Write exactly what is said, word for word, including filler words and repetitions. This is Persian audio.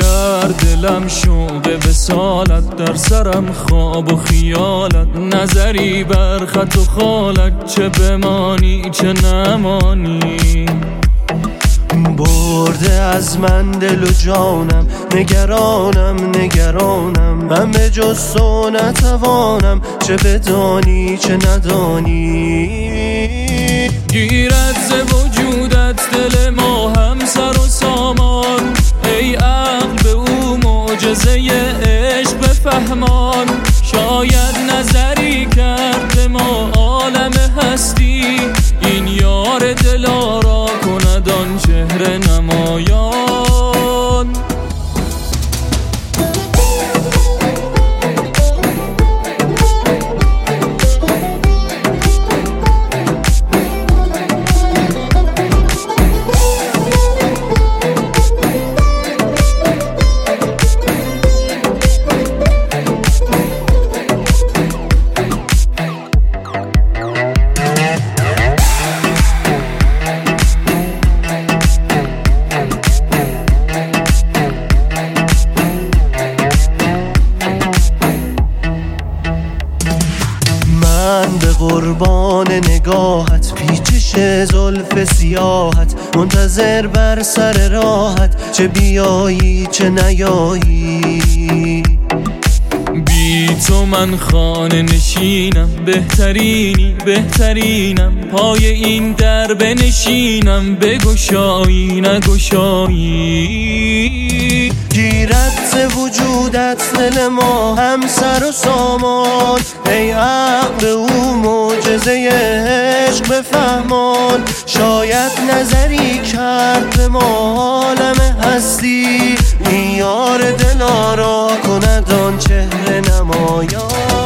در دلم شوق وصالت، در سرم خواب و خیالت، نظری بر خط و خالت، چه بمانی چه نمانی. برده از من دل و جانم، نگرانم نگرانم، من به جز تو نتوانم، چه بدانی چه ندانی. گیرد ز وجودت دل ما هم سر و سامان، ای عقل به او معجزه عشق بفهمان. شاید نظری کرد به ما عالم هستی، این یار دلارا کند آن چهره نمایان. من به قربان نگاهت، پیچش زلف سیاهت، منتظر بر سر راحت، چه بیایی چه نیایی. بی تو من خانه نشینم، بهترینی بهترینم، پای این در بنشینم، بگشایی نگشایی. گیرد ز وجودت دل ما هم سر و سامان، ای عقل او معجزه عشق بفهمان. شاید نظری کرد به ما عالم هستی، این یار دلارا کند آن چهره نمایان.